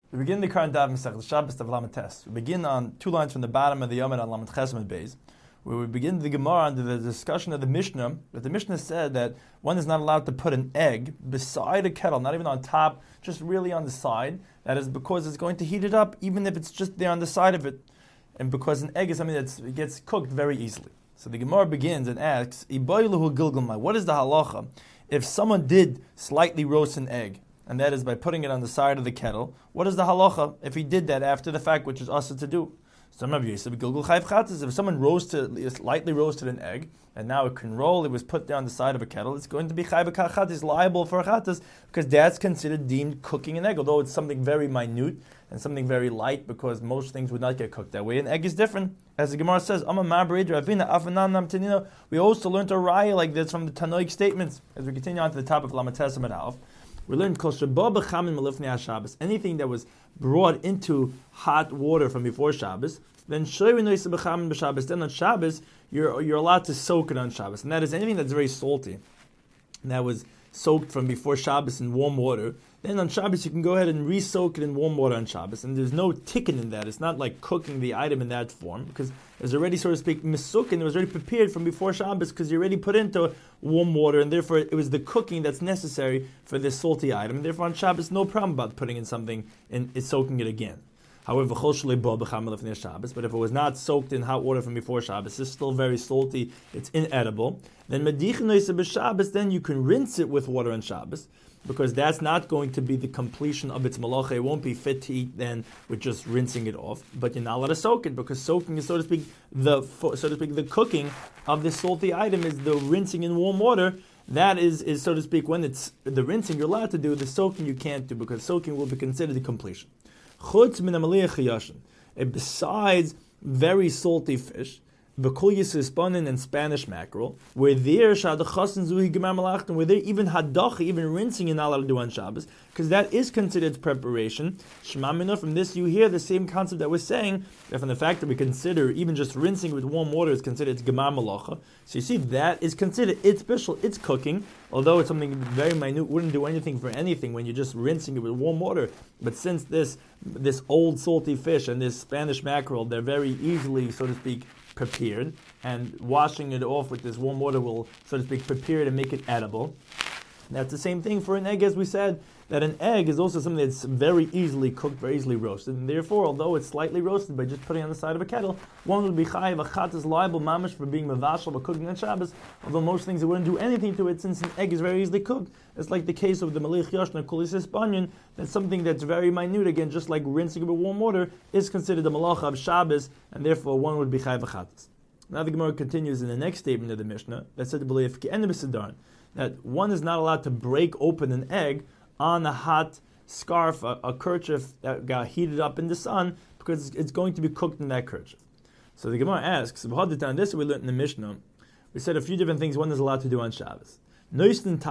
We begin the current daf Masechtas Shabbos Daf Lamed Tes. We begin on 2 lines from the bottom of the Yomid on Lamed Chesed Beis, where we begin the Gemara under the discussion of the Mishnah. That the Mishnah said that one is not allowed to put an egg beside a kettle, not even on top, just really on the side. That is because it's going to heat it up, even if it's just there on the side of it, and because an egg is something that gets cooked very easily. So the Gemara begins and asks, "Iboiluhu gilgulmai." What is the halacha if someone did slightly roast an egg? And that is by putting it on the side of the kettle. What is the halacha if he did that after the fact, which is also to do? Some of you said, if someone lightly roasted an egg, and now it can roll, it was put there on the side of a kettle, it's going to be chayv k'chatas, liable for a chatas, because that's considered deemed cooking an egg, although it's something very minute and something very light, because most things would not get cooked that way. An egg is different. As the Gemara says, we also learned a raya like this from the Tanoic statements, as we continue on to the top of Lamed Tes Amud Aleph. We learned anything that was brought into hot water from before Shabbos, then on Shabbos, you're allowed to soak it on Shabbos. And that is anything that's very salty, and that was soaked from before Shabbos in warm water. Then on Shabbos, you can go ahead and re-soak it in warm water on Shabbos. And there's no tikkun in that. It's not like cooking the item in that form, because it's already, so to speak, misukin. It was already prepared from before Shabbos, because you already put into warm water, and therefore it was the cooking that's necessary for this salty item. And therefore on Shabbos, no problem about putting in something and soaking it again. However, but if it was not soaked in hot water from before Shabbos, it's still very salty, it's inedible, then you can rinse it with water on Shabbos, because that's not going to be the completion of its malacha. It won't be fit to eat then with just rinsing it off. But you're not allowed to soak it, because soaking is, so to speak, the cooking of this salty item is the rinsing in warm water. That is so to speak, when it's the rinsing you're allowed to do, the soaking you can't do, because soaking will be considered the completion. Besides very salty fish, V'kul and Spanish mackerel, where there where there even hadacha, even rinsing, you're not allowed to do on Shabbos, because that is considered preparation. Shema Minah, from this you hear the same concept that we're saying, that from the fact that we consider even just rinsing with warm water is considered it's gemar malacha. So you see, that is considered it's bishul, it's cooking, although it's something very minute, wouldn't do anything for anything when you're just rinsing it with warm water. But since this old salty fish and this Spanish mackerel, they're very easily, so to speak, prepared, and washing it off with this warm water will, so to speak, prepare it and make it edible. That's the same thing for an egg, as we said, that an egg is also something that's very easily cooked, very easily roasted, and therefore, although it's slightly roasted by just putting it on the side of a kettle, one would be chayiv, a chat is liable mamish for being mavashal, but cooking on Shabbos, although most things it wouldn't do anything to it, since an egg is very easily cooked. It's like the case of the Melech Yoshna Kulisis Banyan, that something that's very minute, again, just like rinsing it with warm water, is considered the malacha of Shabbos, and therefore one would be chayiv achatas. Now the Gemara continues in the next statement of the Mishnah, that said to believe that one is not allowed to break open an egg on a hot scarf, a kerchief that got heated up in the sun, because it's going to be cooked in that kerchief. So the Gemara asks, this we learned in the Mishnah, we said a few different things one is allowed to do on Shabbos. You're allowed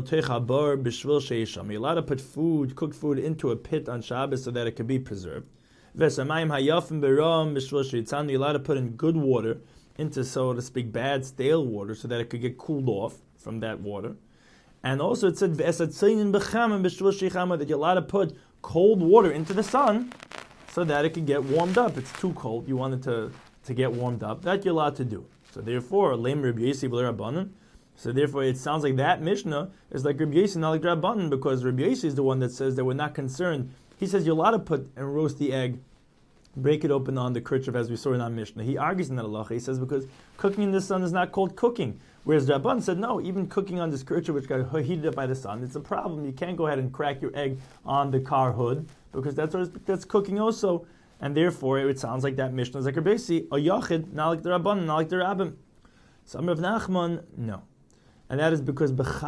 to put food, cooked food, into a pit on Shabbos so that it can be preserved. You're allowed to put in good water into, so to speak, bad stale water so that it could get cooled off from that water. And also it said that you're allowed to put cold water into the sun so that it could get warmed up. It's too cold, you want it to get warmed up. That you're allowed to do. So therefore, so therefore it sounds like that Mishnah is like Rabbi Yossi, not like Rabbanan, because Rabbi Yossi is the one that says that we're not concerned. He says you're allowed to put and roast the egg, break it open on the kerchief, as we saw in our Mishnah. He argues in that halacha. He says because cooking in the sun is not called cooking. Whereas Rabban said, no, even cooking on this kerchief which got heated up by the sun, it's a problem. You can't go ahead and crack your egg on the car hood, because that's cooking also. And therefore, it sounds like that Mishnah is like Rabbi Yossi, a yachid, not like the Rabban, not like the Rabbim. So Rav Nachman, no. And that is because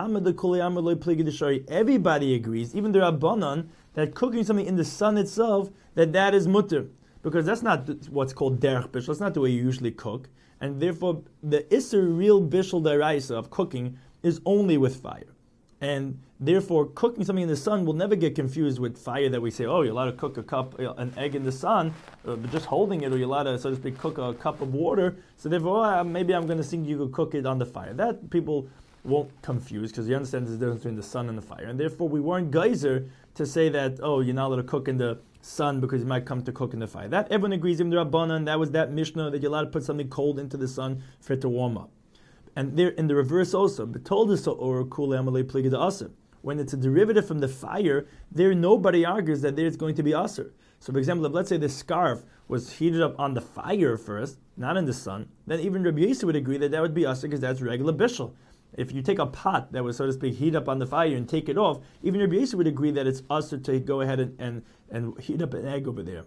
everybody agrees, even the Rabbanan, that cooking something in the sun itself, that is mutter. Because that's not what's called derech bishul. That's not the way you usually cook. And therefore, the isser real bishul deraisa of cooking is only with fire. And therefore, cooking something in the sun will never get confused with fire that we say, oh, you're allowed to cook an egg in the sun, but just holding it, or you're allowed to, so to speak, cook a cup of water. So therefore, maybe I'm going to think you could cook it on the fire. That people won't confuse, because you understand there's a difference between the sun and the fire. And therefore, we weren't geyser to say that, oh, you're not allowed to cook in the sun because you might come to cook in the fire. That everyone agrees, even the Rabbanan, that was that Mishnah that you're allowed to put something cold into the sun for it to warm up. And there in the reverse also, but told us or when it's a derivative from the fire, there nobody argues that there's going to be aser. So for example, if let's say the scarf was heated up on the fire first, not in the sun, then even Rabbi Yossi would agree that would be aser because that's regular bishul. If you take a pot that was, so to speak, heat up on the fire and take it off, even Rabbi Yossi would agree that it's aser to go ahead and heat up an egg over there.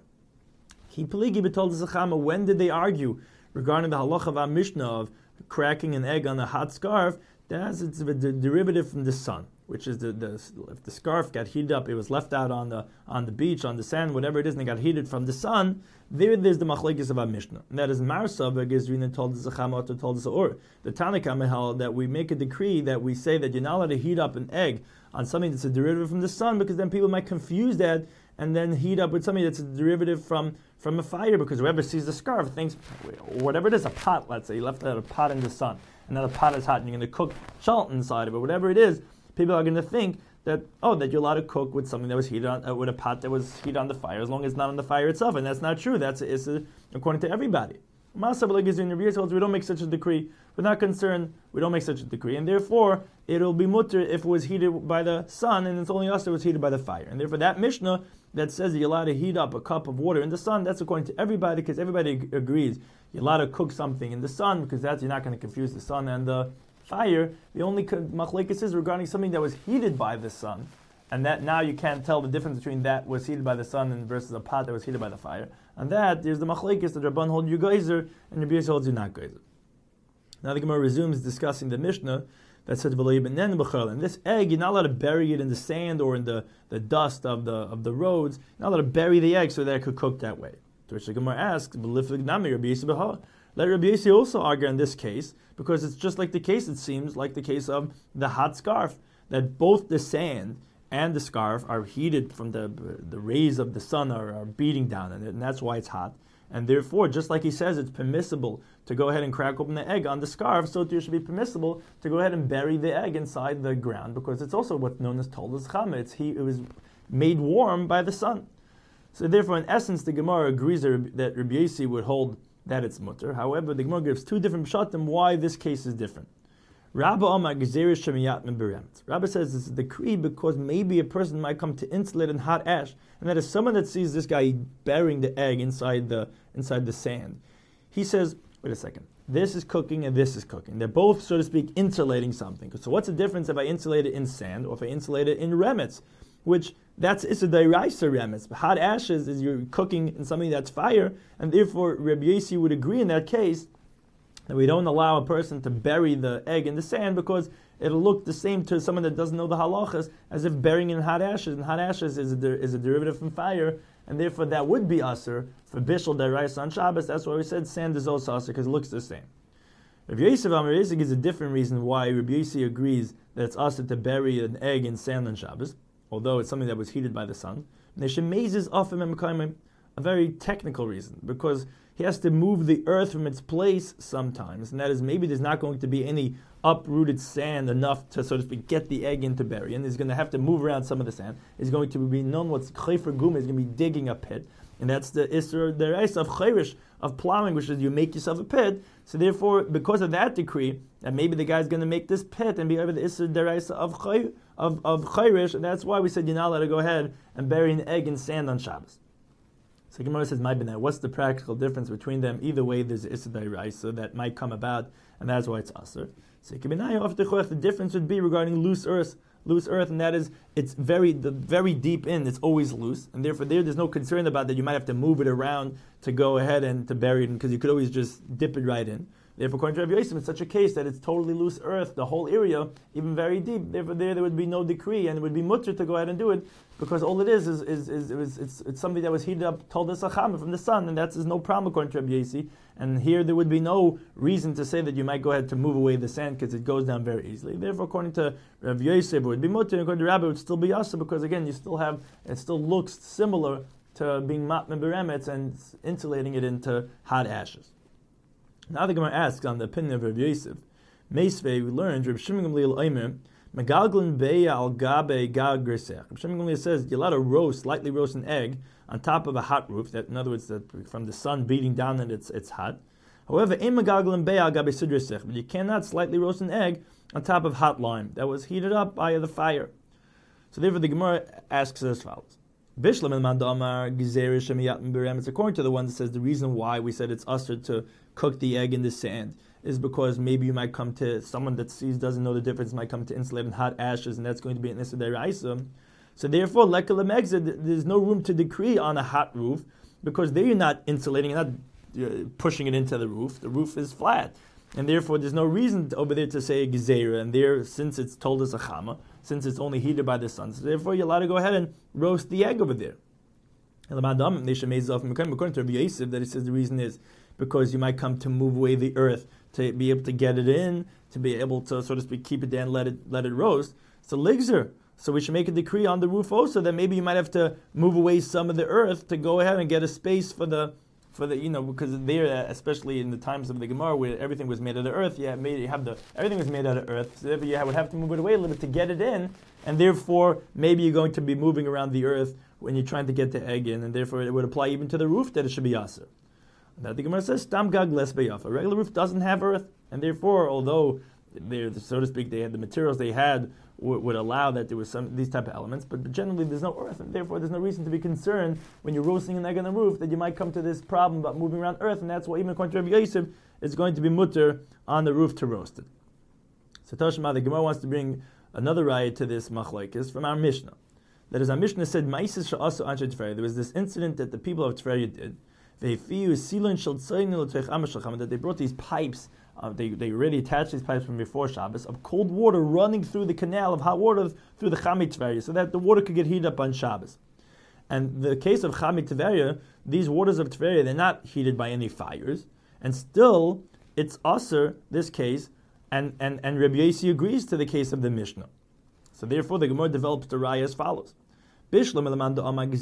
When did they argue regarding the halacha of our Mishnah of cracking an egg on a hot scarf? It's a derivative from the sun, which is if the scarf got heated up, it was left out on the beach, on the sand, whatever it is, and it got heated from the sun. There's the machlekes of our Mishnah. And that is Marsa Begezrina told the Zechama told the Or. The Tanakh held that we make a decree that we say that you're not allowed to heat up an egg on something that's a derivative from the sun, because then people might confuse that and then heat up with something that's a derivative from a fire, because whoever sees the scarf thinks, whatever it is, a pot, let's say, you left out a pot in the sun, and now the pot is hot and you're going to cook shalt inside of it, whatever it is, people are going to think that you're allowed to cook with something that was heated on, with a pot that was heated on the fire, as long as it's not on the fire itself, and that's not true. It's according to everybody. We don't make such a decree. We're not concerned. We don't make such a decree, and therefore it'll be mutter if it was heated by the sun, and it's only us that was heated by the fire. And therefore, that Mishnah that says that you're allowed to heat up a cup of water in the sun, that's according to everybody, because everybody agrees you're allowed to cook something in the sun, because you're not going to confuse the sun and the fire. The only machlekes is regarding something that was heated by the sun, and that now you can't tell the difference between that was heated by the sun and versus a pot that was heated by the fire. And that there's the machlekes that Rabban hold you geyser and Rabbi Yossi holds you not geyser. Now the Gemara resumes discussing the Mishnah that said and this egg, you're not allowed to bury it in the sand or in the dust of the roads. You're not allowed to bury the egg so that it could cook that way. To which the Gemara asks, let Rabbi Yossi also argue in this case, because it's just like the case, it seems, like the case of the hot scarf, that both the sand and the scarf are heated from the rays of the sun are beating down on it, and that's why it's hot. And therefore, just like he says, it's permissible to go ahead and crack open the egg on the scarf, so it should be permissible to go ahead and bury the egg inside the ground, because it's also what's known as toldas chama. It was made warm by the sun. So therefore, in essence, the Gemara agrees that Rabbi Yossi would hold that it's mutter. However, the Gemara gives two different pshatim why this case is different. Rabba says it's a decree because maybe a person might come to insulate in hot ash, and that is someone that sees this guy burying the egg inside the sand. He says, wait a second, this is cooking and this is cooking. They're both, so to speak, insulating something. So what's the difference if I insulate it in sand or if I insulate it in remetz? Which that's a deraisa remetz. Hot ashes is you're cooking in something that's fire, and therefore Rabbi Yossi would agree in that case that we don't allow a person to bury the egg in the sand because it'll look the same to someone that doesn't know the halachas as if burying in hot ashes. And hot ashes is a derivative from fire, and therefore that would be aser for bishul deraisa on Shabbos. That's why we said sand is also aser because it looks the same. Rabbi Yossi gives a different reason why Rabbi Yossi agrees that it's aser to bury an egg in sand on Shabbos, although it's something that was heated by the sun. A very technical reason, because he has to move the earth from its place sometimes, and that is maybe there's not going to be any uprooted sand enough to, so to speak, get the egg into bury, and he's going to have to move around some of the sand. He's going to be known what's chayfer gum, he's going to be digging a pit, and that's the isser deraisa of chayrish, of plowing, which is you make yourself a pit. So therefore, because of that decree, that maybe the guy's going to make this pit and be over the isser deraisa of chayrish, and that's why we said you're not allowed to go ahead and bury an egg in sand on Shabbos. So Gemara says, what's the practical difference between them? Either way, there's Issa D'Oraisa that might come about, and that's why it's Aser. So the difference would be regarding loose earth, and that is, it's very deep in, it's always loose, and therefore there's no concern about that. You might have to move it around to go ahead and to bury it, because you could always just dip it right in. Therefore, according to Rabbi Yossi, it's such a case that it's totally loose earth, the whole area, even very deep. Therefore, there would be no decree, and it would be mutter to go ahead and do it, because all it is it's something that was heated up, told us from the sun, and that's no problem according to Rabbi Yossi. And here there would be no reason to say that you might go ahead to move away the sand because it goes down very easily. Therefore, according to Rabbi Yossi, it would be mutter, and according to Rabbi, it would still be yasa, because again, it still looks similar to being matme beremetz and insulating it into hot ashes. Now the Gemara asks on the opinion of Rabbi Yosef, Meisvei, we learned Rabbi Shimon Gamliel Omer, Megalglin beya al gabe gag grisech. It says you're allowed to lightly roast an egg on top of a hot roof. That, in other words, from the sun beating down and it's hot. However, but you cannot slightly roast an egg on top of hot lime that was heated up by the fire. So therefore, the Gemara asks as follows: it's according to the one that says the reason why we said it's usher to cook the egg in the sand is because maybe you might come to someone that doesn't know the difference, might come to insulate in hot ashes, and that's going to be an issa deraisa. So therefore, there's no room to decree on a hot roof because there you're not insulating, you're not pushing it into the roof. The roof is flat, and therefore there's no reason over there to say a gezerah. And there, since it's told us a chama, since it's only heated by the sun, so therefore you're allowed to go ahead and roast the egg over there. According to Rabbi Yosef, that it says the reason is because you might come to move away the earth to be able to get it in, to be able to, so to speak, keep it there and let it roast. It's a ligzer. So we should make a decree on the roof also that maybe you might have to move away some of the earth to go ahead and get a space for the because there, especially in the times of the Gemara where everything was made out of earth, everything was made out of earth. So therefore you would have to move it away a little bit to get it in, and therefore maybe you're going to be moving around the earth when you're trying to get the egg in, and therefore it would apply even to the roof that it should be yaser. Now the Gemara says, "Stam gag les beyafa." A regular roof doesn't have earth, and therefore, although so to speak, they had the materials they had would allow that there was these type of elements, but generally there's no earth, and therefore there's no reason to be concerned when you're roasting an egg on the roof that you might come to this problem about moving around earth, and that's why even according to Rabbi Yosef, it's going to be mutter on the roof to roast it. So Tashma, the Gemara wants to bring another raya to this machlokes from our Mishnah. That is, our Mishnah said, "Ma'ases she'asu anshe Tveria." There was this incident that the people of Tveria did. That they brought these pipes. They already attached these pipes from before Shabbos of cold water running through the canal of hot water through the Chamit Tveria, so that the water could get heated up on Shabbos. And the case of Chamit Tveria, these waters of Tveria, they're not heated by any fires, and still it's usher, this case, and Rabbi Yossi agrees to the case of the Mishnah. So therefore the Gemara develops the raya as follows. It's according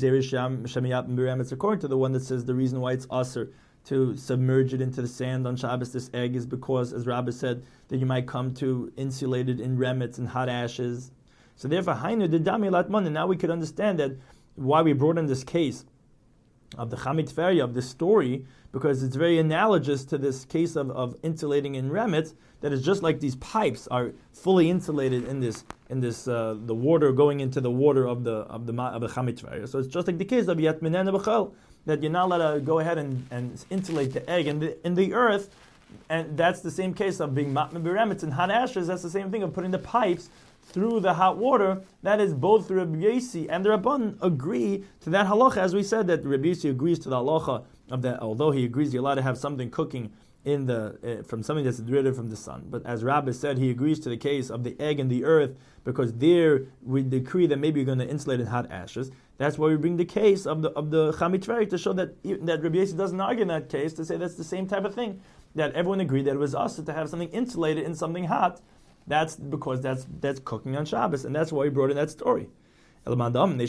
to the one that says the reason why it's usher to submerge it into the sand on Shabbos, this egg, is because, as Rabbi said, that you might come to insulate it in remets and hot ashes. So therefore, Hainu de Dami Latman, and now we could understand that why we brought in this case of the Chamit Tveria, of this story, because it's very analogous to this case of insulating in remets, that is just like these pipes are fully insulated in this the water going into the water of the Chamit Tveria. So it's just like the case of Yat Minen B'chel, that you're not allowed to go ahead and insulate the egg in the earth, and that's the same case of being matme b'remetz and hot ashes. That's the same thing of putting the pipes through the hot water. That is, both Rabbi Yossi and the Rabban agree to that halacha, as we said that Rabbi Yossi agrees to the halacha of that. Although he agrees you're allowed to have something cooking in from something that's derived from the sun, but as Rabbi said, he agrees to the case of the egg and the earth because there we decree that maybe you're going to insulate in hot ashes. That's why we bring the case of the Chamit Tveria to show that Rabbi Yossi doesn't argue in that case, to say that's the same type of thing, that everyone agreed that it was us to have something insulated in something hot. That's because that's cooking on Shabbos, and that's why we brought in that story. But according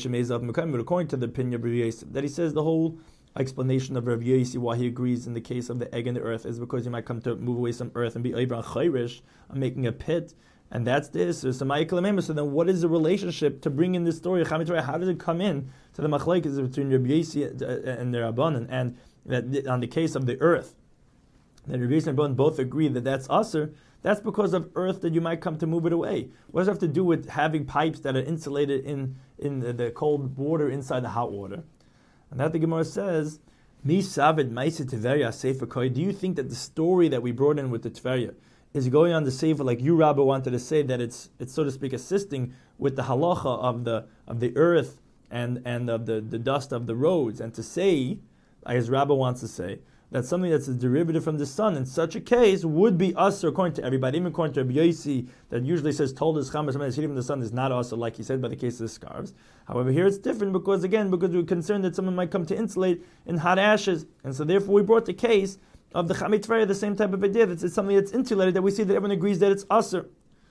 to the opinion of Rabbi Yossi, that he says the whole explanation of Rabbi Yossi why he agrees in the case of the egg and the earth is because you might come to move away some earth and be Ibran Chayrish, making a pit. And that's this. So then what is the relationship to bring in this story of Chamit Tveria? How does it come in to the machlokes between Rabbi Yossi and the Rabbanan? And that on the case of the earth, that Rabbi Yossi and Rabbanan both agree that that's usher. That's because of earth that you might come to move it away. What does it have to do with having pipes that are insulated in the cold water inside the hot water? And that the Gemara says, Mi Savid Maisa Tveria Sefer Koi. Do you think that the story that we brought in with the Tveria is going on the Sefer, like you, Rabbi, wanted to say, that it's so to speak assisting with the halacha of the earth and of the dust of the roads, and to say, as Rabbi wants to say, that something that's a derivative from the sun in such a case would be usher according to everybody, even according to Rabbi Yossi, that usually says told us chamas something that's heated from the sun is not usher, like he said by the case of the scarves. However, here it's different because we're concerned that someone might come to insulate in hot ashes, and so therefore we brought the case of the Chamit Tveria, the same type of idea, that it's something that's insulated, that we see that everyone agrees that it's usher.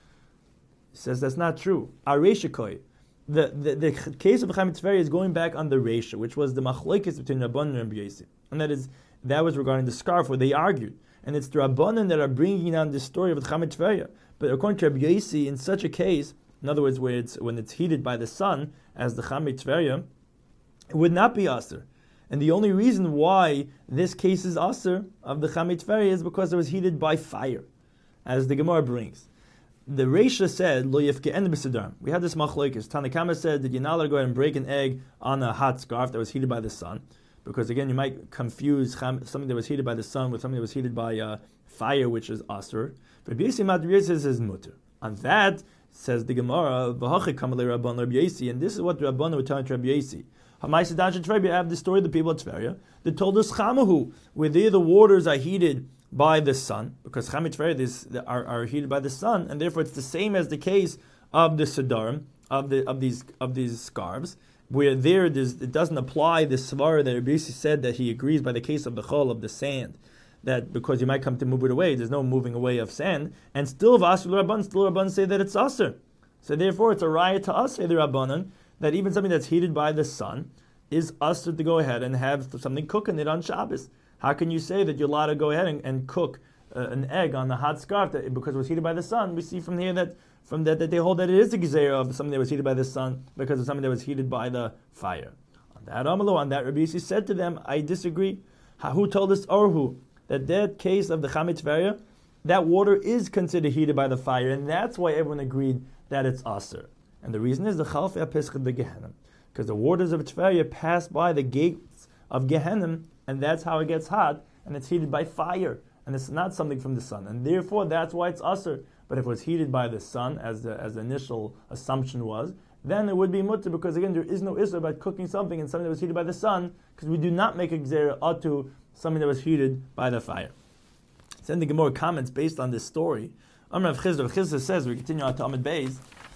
He says that's not true. Our Reishakoi, the case of Chamit Tveria is going back on the Reisha, which was the machlokes between Rabban and Rabbi Yossi, and that was regarding the scarf where they argued. And it's the Rabbanan that are bringing down this story of the Chamit Tveria. But according to Rabbi Yosi, in such a case, in other words, when it's heated by the sun, as the Chamei Tveria, it would not be Aser. And the only reason why this case is Aser of the Chamei Tveria is because it was heated by fire, as the Gemara brings. The Reisha said, Lo yifke'en b'sidarim. We had this machlokes. Tanakama said that you're not allowed to go ahead and break an egg on a hot scarf that was heated by the sun, because again, you might confuse something that was heated by the sun with something that was heated by fire, which is Aser. Rabbi Yosi says mutter. On that, says the Gemara, V'hachi kamalei Rabban Rabbi Yosi, and this is what the Rabban were telling to Rabbi Yosi. I have the story of the people of Tveria that told us Chamahu, where there the waters are heated by the sun, because Chamei Tveria are heated by the sun, and therefore it's the same as the case of the Sidarim, of these scarves, where it doesn't apply the svara that Rabbi Yosi said that he agrees by the case of the chol, of the sand, that because you might come to move it away, there's no moving away of sand, and still Rabban say that it's Aser. So therefore it's a riot to us, say the Rabbanan, that even something that's heated by the sun is Aser to go ahead and have something cooking it on Shabbos. How can you say that you're allowed to go ahead and cook an egg on the hot scarf because it was heated by the sun? We see from here that they hold that it is a gezerah of something that was heated by the sun because of something that was heated by the fire. On that Rabbi Yosi said to them, I disagree. Who told us Orhu that case of the Chamei Tveria, that water is considered heated by the fire, and that's why everyone agreed that it's Aser. And the reason is the Chalfei HaPesach de Gehenna, because the waters of Tveria pass by the gates of Gehenna, and that's how it gets hot, and it's heated by fire, and it's not something from the sun, and therefore that's why it's Aser. But if it was heated by the sun, as the initial assumption was, then it would be mutter, because again, there is no issur about cooking something and something that was heated by the sun, because we do not make a gzera atu something that was heated by the fire. Then the Gemara comments based on this story. Rav Chizda says, we continue on to Amud Beis,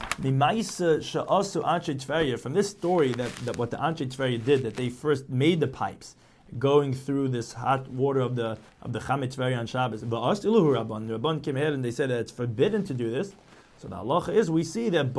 from this story that what the Anshe Tveria did, that they first made the pipes going through this hot water of the Chamei Tveria on Shabbos. But the Rabban came ahead and they said that it's forbidden to do this. So the halacha is, we see that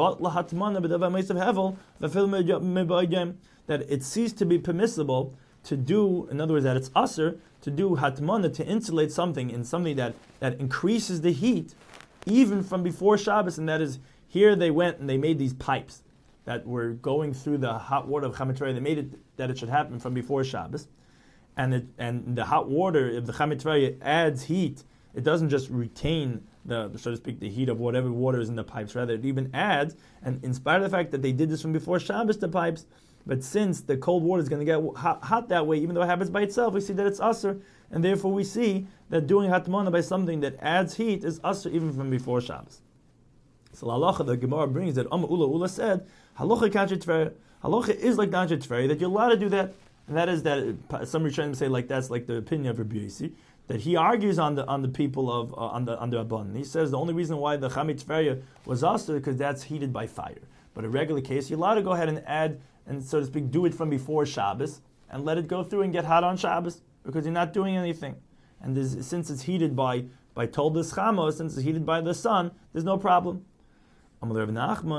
that it ceased to be permissible to do, in other words, that it's aser to do hatmana, to insulate something in something that increases the heat, even from before Shabbos, and that is, here they went and they made these pipes that were going through the hot water of Chamei Tveria. They made it that it should happen from before Shabbos, and the hot water, if the Chamei Tveria adds heat, it doesn't just retain the, so to speak, the heat of whatever water is in the pipes. Rather, it even adds, and in spite of the fact that they did this from before Shabbos, the pipes, but since the cold water is going to get hot that way, even though it happens by itself, we see that it's aser, and therefore we see that doing hatmana by something that adds heat is aser even from before Shabbos. So halacha, the Gemara brings that Ula said, halacha k'Anshe Tveria. Halacha is like the Anshe Tveria, that you're allowed to do that, and that is that some Rishonim say like that's like the opinion of Rabbi Yosi, that he argues on the people of on the Rabban. He says the only reason why the Chamei Tveria was aser because that's heated by fire. But in a regular case, you're allowed to go ahead and add, and so to speak, do it from before Shabbos and let it go through and get hot on Shabbos because you're not doing anything. And since it's heated by Toldos Chamos, since it's heated by the sun, there's no problem. But Rav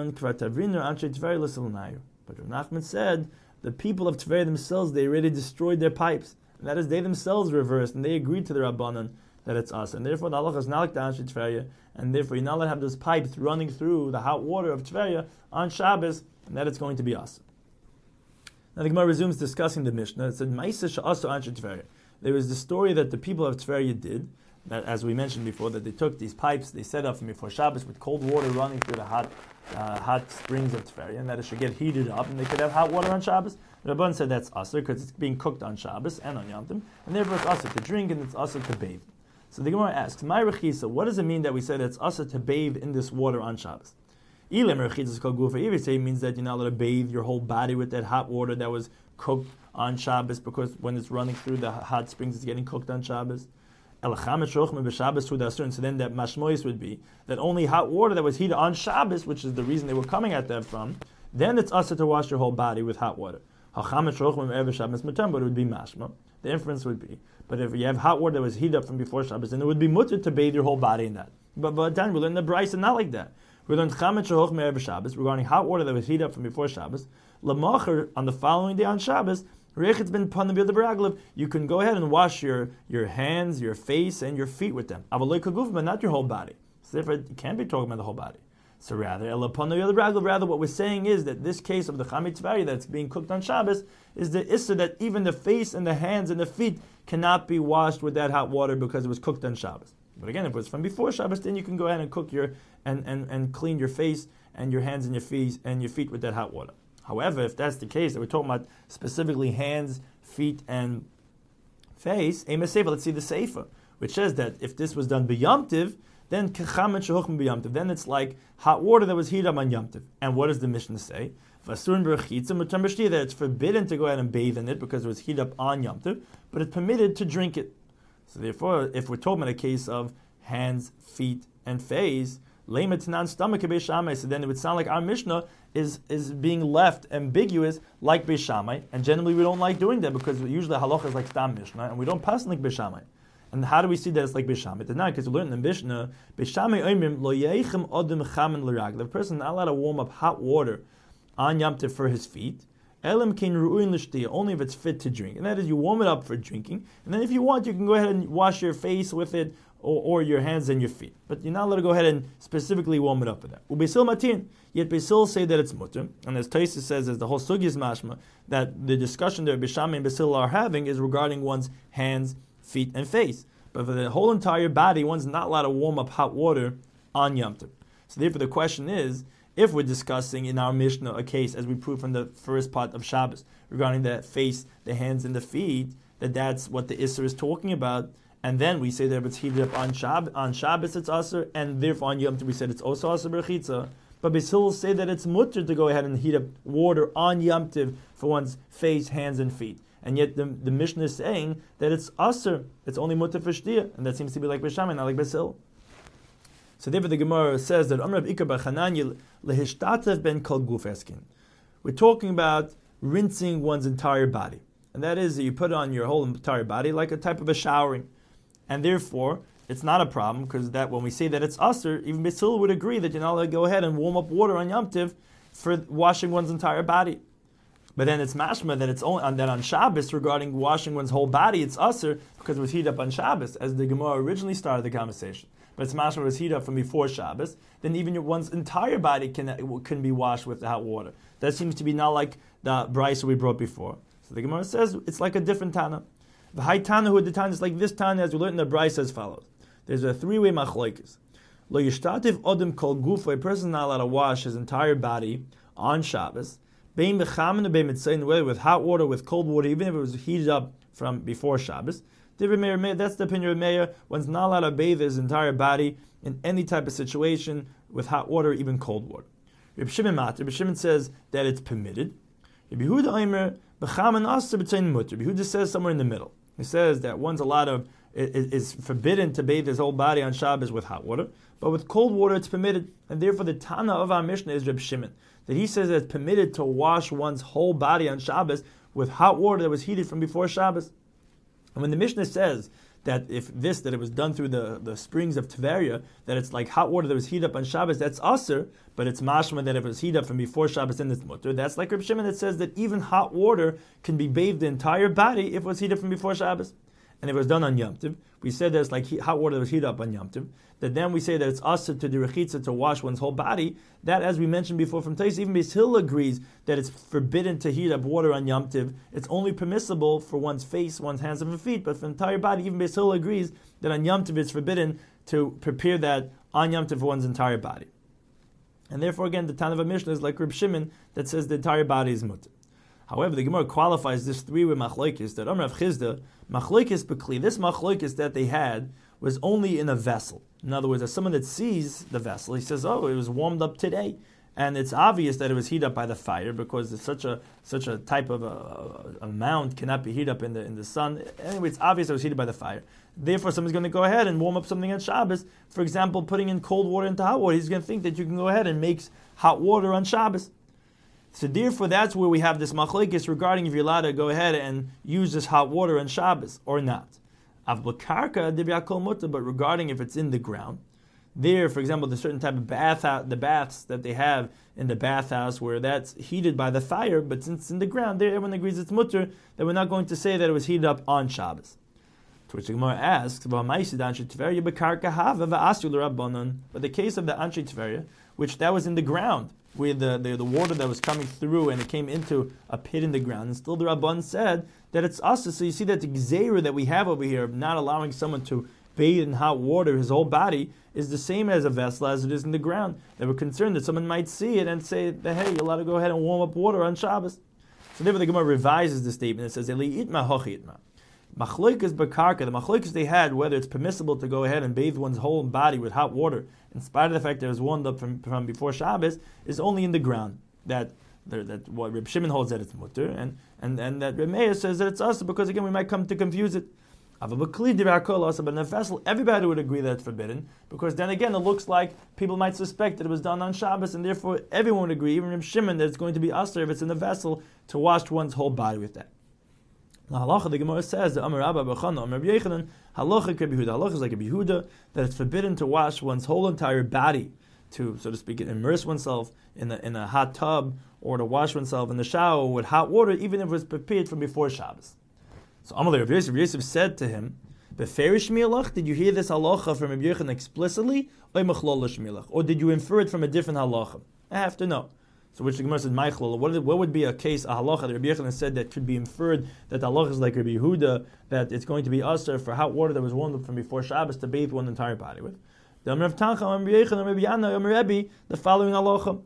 Nachman said the people of Tveria themselves, they already destroyed their pipes. And that is, they themselves reversed, and they agreed to the Rabbanan that it's us. And therefore the halacha is not like the Anshe Tveria, and therefore you're not allowed to have those pipes running through the hot water of Tveria on Shabbos, and that it's going to be us. Now the Gemara resumes discussing the Mishnah. It said, Ma'isa she'asu Anshe Tveria. There was the story that the people of Tveria did, that as we mentioned before, that they took these pipes, they set up from before Shabbos with cold water running through the hot springs of Tveria, and that it should get heated up, and they could have hot water on Shabbos. The Rabban said that's aser because it's being cooked on Shabbos and on Yom Tov, and therefore it's aser to drink and it's aser to bathe. So the Gemara asks, "My rechisa, what does it mean that we said it's aser to bathe in this water on Shabbos?" Ilem rechisa is called gufa. If it means that you're not allowed to bathe your whole body with that hot water that was cooked on Shabbos, because when it's running through the hot springs, it's getting cooked on Shabbos. So then that mashmois would be that only hot water that was heated on Shabbos, which is the reason they were coming at that from, then it's aser to wash your whole body with hot water. But it would be mashma. The inference would be, but if you have hot water that was heated up from before Shabbos, then it would be mutter to bathe your whole body in that. But then we learn the Brisa not like that. We learned chametz shehoch me'erev Shabbos regarding hot water that was heated up from before Shabbos. Lamacher on the following day on Shabbos, rechetz ben panav yod b'raglav. You can go ahead and wash your hands, your face, and your feet with them. Avaloi kaguf, but not your whole body. So So therefore, it can't be talking about the whole body. So rather what we're saying is that this case of the chametz vari that's being cooked on Shabbos is the issa that even the face and the hands and the feet cannot be washed with that hot water because it was cooked on Shabbos. But again, if it was from before Shabbos, then you can go ahead and cook and clean your face and your hands and your feet with that hot water. However, if that's the case, that we're talking about specifically hands, feet, and face, let's see the Seifa, which says that if this was done b'Yom Tiv, then then it's like hot water that was heated up on Yom Tiv. And what does the Mishnah say? That it's forbidden to go ahead and bathe in it because it was heated up on Yom Tiv, but it's permitted to drink it. So therefore, if we're talking about a case of hands, feet, and face, so then it would sound like our Mishnah is being left ambiguous like Beis Shammai, and generally we don't like doing that because usually halacha is like Stam Mishnah, and we don't pass like Beis Shammai. And how do we see that it's like Beis Shammai? It's not, because we learned in the Mishnah, Beis Shammai oimrim lo yeichem odem chamen l'raglav. The person is not allowed to warm up hot water on Yom Tov for his feet. Elam kein ru'in l'shtiyah, only if it's fit to drink. And that is, you warm it up for drinking, and then if you want, you can go ahead and wash your face with it, or your hands and your feet. But you're not allowed to go ahead and specifically warm it up with that. Ubesil matin, yet Besil say that it's mutter. And as Taisa says, as the whole sugi is mashma, that the discussion that Beis Shammai and Besil are having is regarding one's hands, feet, and face. But for the whole entire body, one's not allowed to warm up hot water on Yom Tov. So therefore the question is, if we're discussing in our Mishnah a case, as we proved from the first part of Shabbos, regarding the face, the hands, and the feet, that's what the Isser is talking about, and then we say that if it's heated up on Shabbos it's Asr, and therefore on Yom Tov we said it's also Asr B'Rechitza. But Beis Hillel say that it's mutter to go ahead and heat up water on Yom Tov for one's face, hands, and feet. And yet the Mishnah is saying that it's Asr, it's only mutter for Shtiyah, and that seems to be like Beis Shammai, not like Beis Hillel. So therefore the Gemara says that Amrav Ikar Bar Chananya lehishtatev ben kol guf eskin. We're talking about rinsing one's entire body. And that is that you put it on your whole entire body like a type of a showering. And therefore, it's not a problem, because that when we say that it's Asr, even Beis Hillel would agree that you're not allowed to go ahead and warm up water on Yom Tov for washing one's entire body. But then it's mashma that it's only on Shabbos regarding washing one's whole body, it's Asr because it was heated up on Shabbos, as the Gemara originally started the conversation. But it's mashma was heated up from before Shabbos, then even one's entire body can be washed with the hot water. That seems to be not like the brayso we brought before. So the Gemara says it's like a different Tana. The high Tana who the Tana is like this Tana, as we learned in the brayso as follows. There's a three-way machlokes. Lo yishtativ odem kol gufo, a person is not allowed to wash his entire body on Shabbos, bein b'chamen bein mitzayin, whether with hot water, with cold water, even if it was heated up from before Shabbos. That's the opinion of Meir. One's not allowed to bathe his entire body in any type of situation with hot water, even cold water. Reb Shimon says that it's permitted. Reb Yehuda Omer b'chamen aser b'tzayin mutter. Reb Yehuda says somewhere in the middle. He says that one's allowed to is forbidden to bathe his whole body on Shabbos with hot water, but with cold water it's permitted. And therefore the Tana of our Mishnah is Reb Shimon, that he says that it's permitted to wash one's whole body on Shabbos with hot water that was heated from before Shabbos. And when the Mishnah says that that it was done through the springs of Tveria, that it's like hot water that was heated up on Shabbos, that's Asr, but it's mashma that if it was heated up from before Shabbos, then it's mutter. That's like Reb Shimon that says that even hot water can be bathed the entire body if it was heated from before Shabbos. And if it was done on Yom Tov, we said that it's like hot water that was heated up on Yom Tov, that then we say that it's Asr to do rechitza, to wash one's whole body. That, as we mentioned before from Tais, even Beis Hillel agrees that it's forbidden to heat up water on Yom Tov. It's only permissible for one's face, one's hands, and feet, but for the entire body, even Beis Hillel agrees that on Yom Tov it's forbidden to prepare that on Yom Tov for one's entire body. And therefore, again, the Tana of Mishnah is like Reb Shimon that says the entire body is mutter. However, the Gemara qualifies this three-way machlokes that Amrav Chizda, machlokes bekli, this machlokes that they had was only in a vessel. In other words, as someone that sees the vessel, he says, oh, it was warmed up today. And it's obvious that it was heated up by the fire, because it's such a type of a mound cannot be heated up in the sun. Anyway, it's obvious it was heated by the fire. Therefore, someone's going to go ahead and warm up something on Shabbos. For example, putting in cold water into hot water. He's going to think that you can go ahead and make hot water on Shabbos. So therefore, that's where we have this machlokes regarding if you're allowed to go ahead and use this hot water on Shabbos or not. But regarding if it's in the ground, there, for example, there's a certain type of the baths that they have in the bathhouse where that's heated by the fire, but since it's in the ground, there everyone agrees it's mutter, that we're not going to say that it was heated up on Shabbos. To which the Gemara asks, but the case of the Anshe Tveria, which that was in the ground, where the water that was coming through and it came into a pit in the ground, and still the Rabban said that it's us. So you see that the Gzeira that we have over here of not allowing someone to bathe in hot water, his whole body, is the same as a vessel as it is in the ground. They were concerned that someone might see it and say that, hey, you're allowed to go ahead and warm up water on Shabbos. So therefore the Gemara revises the statement. It says, Eli itma hochi itma. Machloikas bekarka, the machloikas they had, whether it's permissible to go ahead and bathe one's whole body with hot water, in spite of the fact that it was warmed up from before Shabbos, is only in the ground. That what Reb Shimon holds that it's mutter, and that Reb Meir says that it's us, because again we might come to confuse it. But in a vessel, everybody would agree that it's forbidden, because then again it looks like people might suspect that it was done on Shabbos, and therefore everyone would agree, even Reb Shimon, that it's going to be usher if it's in the vessel to wash one's whole body with that. Now, halacha, the Gemara says that Amar Abba Bechana, Amar Yechanan, halacha Rabbi Yehuda. Halacha is like Rabbi Yehuda, that it's forbidden to wash one's whole entire body, to, so to speak, immerse oneself in a hot tub, or to wash oneself in the shower with hot water, even if it was prepared from before Shabbos. So Amalei Rabbi Yosef said to him, Beferish mi'alach, did you hear this halacha from Rabbi Yechanan explicitly, or did you infer it from a different halacha? I have to know. So which the Gemara says, Ma'ichlol, what would be a case, a halacha that Rabbi Yechanan said that could be inferred that the halacha is like Rabbi Yehuda, that it's going to be usher for hot water that was warmed up from before Shabbos to bathe one's entire body with? The Amar of Tancha, Amar Yechanan, Rabbi Yana, Amar Rebbe, the following halacha.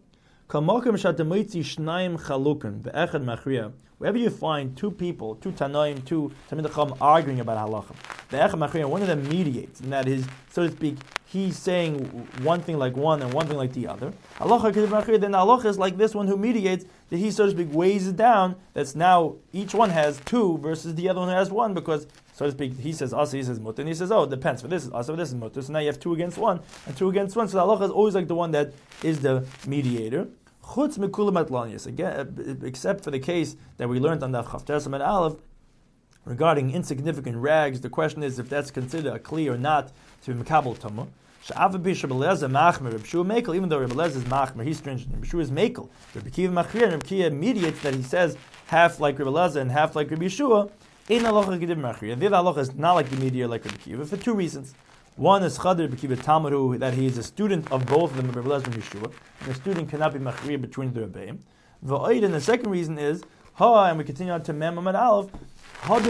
Wherever you find two people, two Tanaim, two Talmidei Chacham arguing about halacha, one of them mediates, and that is, so to speak, he's saying one thing like one and one thing like the other. Halacha, then the halacha is like this one who mediates, that he, so to speak, weighs it down, that's now each one has two versus the other one has one, because, so to speak, he says asa, he says mutter, and he says, oh, it depends, for this is asa, for this is mutter, so now you have two against one, and two against one, so the halacha is always like the one that is the mediator. Chutz mekula matlanias, again, except for the case that we learned on the Chavter Samad Aleph regarding insignificant rags. The question is if that's considered a kli or not to be mekabel tumah. Sha'avabi Shebelezer machmer, Reb Shua mekel. Even though Rebelezer is machmer, he's stringent. Reb Shua is mekel. Reb Kiva machrir, and Reb Kiva mediates that he says half like Rebelezer and half like Reb Yeshua. Ein halacha gediv machrir. The halacha is not like the mediator like Reb Kiva for two reasons. One is Chadar Reb Kiva Talmud, that he is a student of both of them, Rebelezer and Yeshua. And the student cannot be machrir between the Rebbeim. And the second reason is, and we continue on to Mem Amad Aleph, in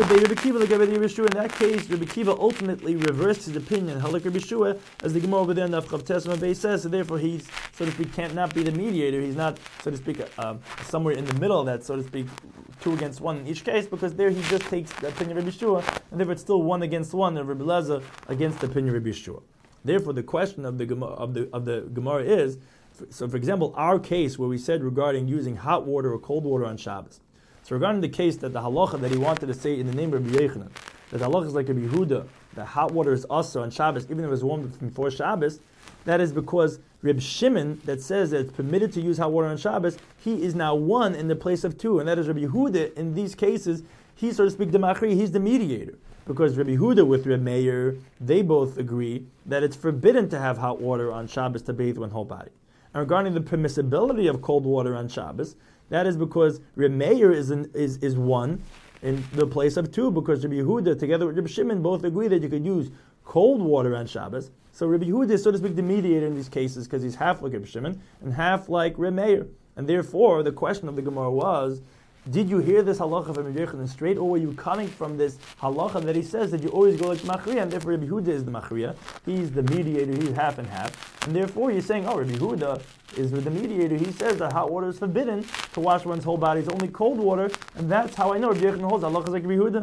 that case, Rabbi Kiva ultimately reversed his opinion, like Rabbi Shua, as the Gemara over there in the Chav Tesma Bay says. So therefore, he's, so to speak, can't not be the mediator. He's not, so to speak, somewhere in the middle of that, so to speak, two against one in each case, because there he just takes the opinion of Rabbi Shua, and therefore it's still one against one, and Rabbi Lezer against the opinion of Rabbi Shua. Therefore, the question of the Gemara is, so for example, our case where we said regarding using hot water or cold water on Shabbos. So regarding the case that the halacha that he wanted to say in the name of Rabbi Yechanan, that the halacha is like Rabbi Yehuda, that hot water is also on Shabbos, even if it was warmed before Shabbos, that is because Reb Shimon, that says that it's permitted to use hot water on Shabbos, he is now one in the place of two, and that is Rabbi Yehuda. In these cases, he, so to speak, the machri, he's the mediator. Because Rabbi Yehuda with Reb Meir, they both agree that it's forbidden to have hot water on Shabbos to bathe one's whole body. And regarding the permissibility of cold water on Shabbos, that is because Reb Meir is one in the place of two, because Rabbi Yehuda together with Reb Shimon both agree that you could use cold water on Shabbos. So Rabbi Yehuda is, so to speak, the mediator in these cases, because he's half like Reb Shimon and half like Reb Meir. And therefore, the question of the Gemara was, did you hear this halacha from Rabbi Yechanan straight, or were you coming from this halacha that he says that you always go like Machriya, and therefore Rabbi Yehuda is the Machriya, he's the mediator, he's half and half, and therefore you're saying, oh, Rabbi Yehuda is with the mediator, he says that hot water is forbidden to wash one's whole body, it's only cold water, and that's how I know Rabbi Yechanan holds halacha like Rabbi Yehuda.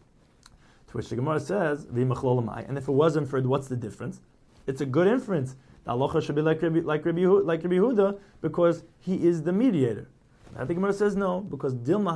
To which the Gemara says, and if it was inferred, what's the difference? It's a good inference. The halacha should be like Rabbi Yehuda, because he is the mediator. I think Gemara says no, because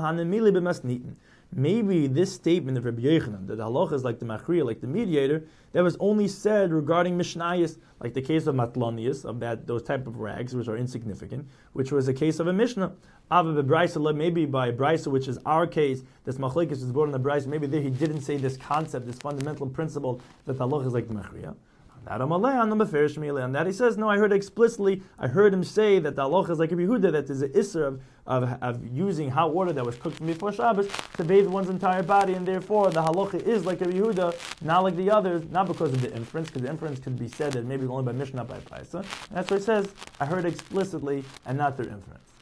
maybe this statement of Rabbi Yechanan, that the halacha is like the machriya, like the mediator, that was only said regarding mishnayos, like the case of matlanias, of those type of rags, which are insignificant, which was a case of a mishnah. Maybe by Brisa, which is our case, this machlekes is brought in the Brisa, maybe there he didn't say this concept, this fundamental principle, that the halacha is like the machriya. And that he says, no, I heard explicitly, I heard him say that the halacha is like a Yehuda, that there's an isser of using hot water that was cooked from before Shabbos to bathe one's entire body, and therefore the halacha is like a Yehuda, not like the others, not because of the inference, because the inference could be said that maybe only by Mishnah, not by Paisa. And that's what he says, I heard explicitly, and not through inference.